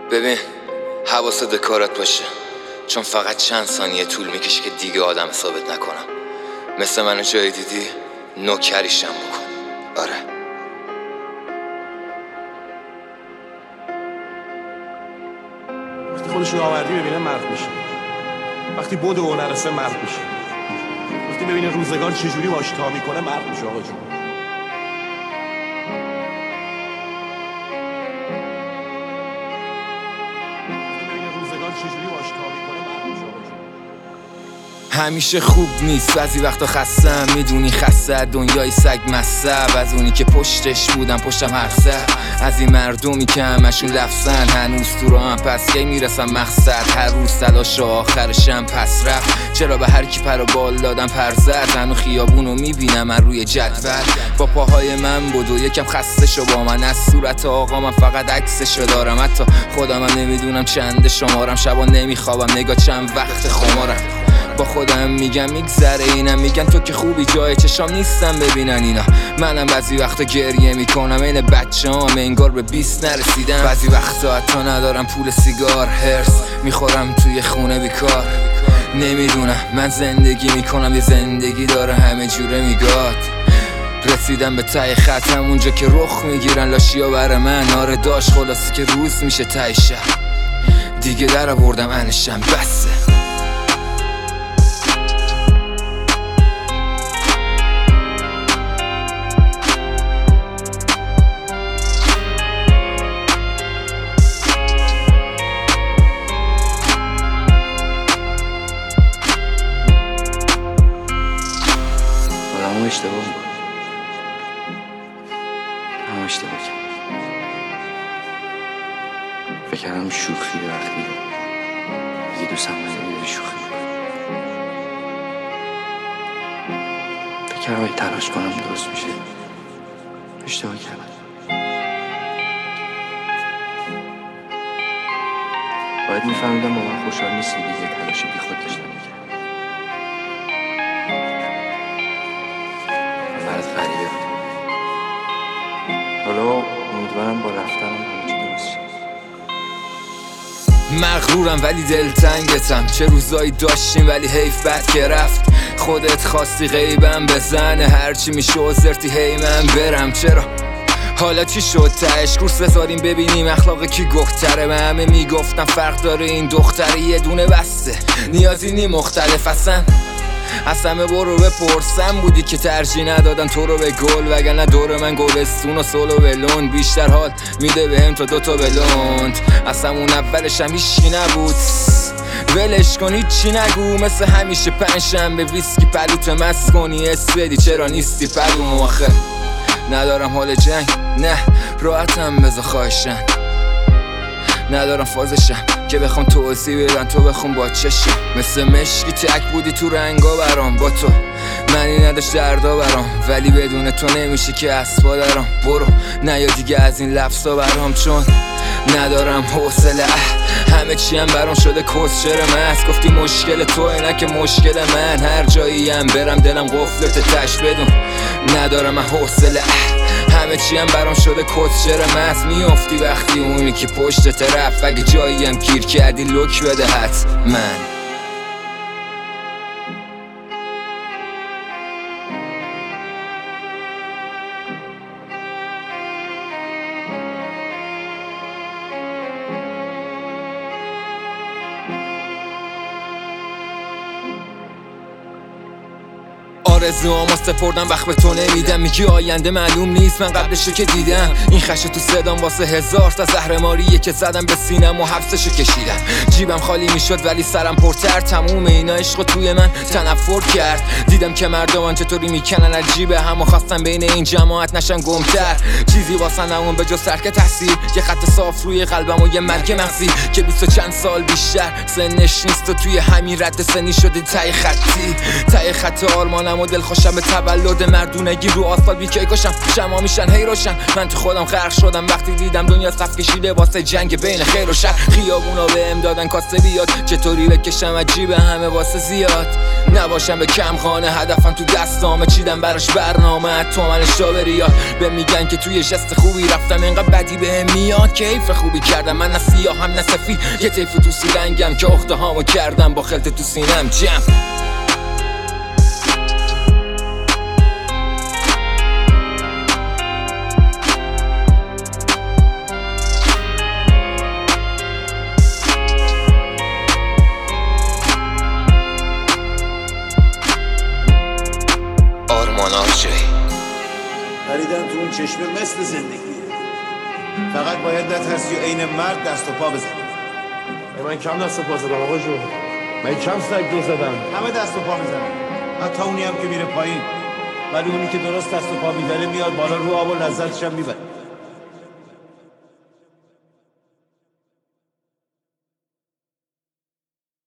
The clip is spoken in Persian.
ببین حواست به کارات باشه، چون فقط چند ثانیه طول میکشه که دیگه آدم ثابت نکنم. مثل منو جای دیدی نوکریشم بکن. آره وقتی خودش رو آوردی ببینه مرد میشه، وقتی بود و نرسه مرد میشه، وقتی ببینه روزگار چجوری باش تا میکنه مرد میشه. آقا جون همیشه خوب نیست، بعضی وقتا خستم، میدونی خسته دنیای سگ مصب، از اونی که پشتش بودم پشتم حرف زد، از این مردمی که همشون لفظن، هنوز تو راهم پس کی میرسم مقصد، هر روز تلاش آخرشم پس رفت، چرا به هر کی پر و بال دادم پر زد، هنو خیابونو میبینم من روی جدول، با پاهای من بود و یکم خسته شو با من، از صورت آقا من فقط عکسشو دارم، حتی خودم هم نمیدونم چند شمارم، شبا نمیخوابم نگاه چند وقت خمارم، با خودم میگم میگذره، اینم میگن تو که خوبی جای چشام نیستم ببینن اینا، منم بعضی وقتا گریه میکنم این بچه‌ام انگار به 20 نرسیدم، بعضی وقتا حتی ندارم پول سیگار، هرس میخورم توی خونه بیکار، نمیدونم من زندگی میکنم یه زندگی داره همه جوره میگاد، رسیدم به ته خط همونجا که رخ میگیرن لاشیا بر من، آره داشت خلاصی که روز میشه ته شب، دیگه در آوردم انشم بسه. اشتباه میکنم، همه اشتباه کردم، فکر کردم شوخی وقتی دیگه دوستم نمیده شوخی فکر کردم تلاش کنم درست میشه، اشتباه کردم، باید میفهمیدم با من خوشحال نیستی دیگه، تلاش بی خود داشتم میکردم، غریبه بود. حالا امیدوارم با رفتنم همه چی درست شد. مغرورم ولی دلتنگتم، چه روزایی داشتیم ولی حیف بد که رفت، خودت خواستی غیبم بزنه، هرچی میشه زرتی هی من برم، چرا حالا چی شد تهش کورس بذاریم ببینیم اخلاق کی گفتره، به همه میگفتم فرق داره این دختره یه دونه بسته، نیازی نی مختلف از همه برو بپرسم بودی که ترجیح ندادن تو رو به گل، وگرنه دور من گلستون و سولو بلوند، بیشتر حال میده بهم تا دوتا بلوند، از همون اولش هم هیچکی نبود، ولش کن هیچی نگو، مثل همیشه پنجشنبه ویسکی پلوت مست کنی اس بدی، چرا نیستی پلوم آخه ندارم حال جنگ، نه راحتم بذار خواهشن، ندارم فازشم که بخوام توضیح بدن تو بخون با چشم، مثل مشکی تک بودی تو رنگا برام، با تو منی نداشت دردا برام، ولی بدون تو نمیشه که اسبا درام، برو نه یا دیگه از این لفظا برام، چون ندارم حوصله، همه چی هم برام شده کسچر مست، گفتی مشکل توه نه که مشکل من، هر جایی هم برم دلم قفلت تش بدون، ندارم من حوصله، همه چی هم برام شده کسچر مست، میافتی وقتی اونی که پشت طرف، اگه جایی هم گیر کردی لک بده حتما. آرزوامو سپردم وقت به تو نمیدم، میگی آینده معلوم نیست، من قبلشو که دیدم، این خشو تو صدام واسه 1000 تا زهرماریه که زدم به سینم و حبسشو کشیدم، جیبم خالی میشد ولی سرم پرتر، تموم اینا عشقو توی من تنفر کرد، دیدم که مردمان چطوری میکنن عجیبه، همو خواستم بین این جماعت نشم گمتر، چیزی واسه نمون به جز ترک تحصیل، یه خط صاف روی قلبم و یه مرگ مغزی که 20 چند سال بیشتر سنش نیست و توی همین رد سنی شده ته خطی، ته خط آرمانم و دل خوشم به تولد مردونگی رو آسفالت بیکی کشم شما میشن هی روشن من تو خودم غرق شدم وقتی دیدم دنیا صف کشیده واسه جنگ بین خیر و شر خیابونا بهم دادن کاسه بیاد چطوری بکشم عجیبه همه واسه زیاد نباشم به کم خانه هدفم تو دستامه چیدم براش برنامه تو منش تا بری یاد به میگن که توی جست خوبی رفتم اینقدر بدی بهم میاد که حیف خوبی کردم من نه سیاه هم نه سفید یه طیف تو سیرنگم که اخته هامو کردم با خلط تو سینم جمع پریدن تو اون چشمه مثل زندگی فقط باید نترسی و عین مرد دست و پا بزنی من کم دست و پا زدم آقا جون من کم سگ دو زدم همه دست و پا میزنن حتی اونی هم که میره پایین ولی اونی که درست دست و پا میزنه میاد بالا رو آب و لذتش هم میبره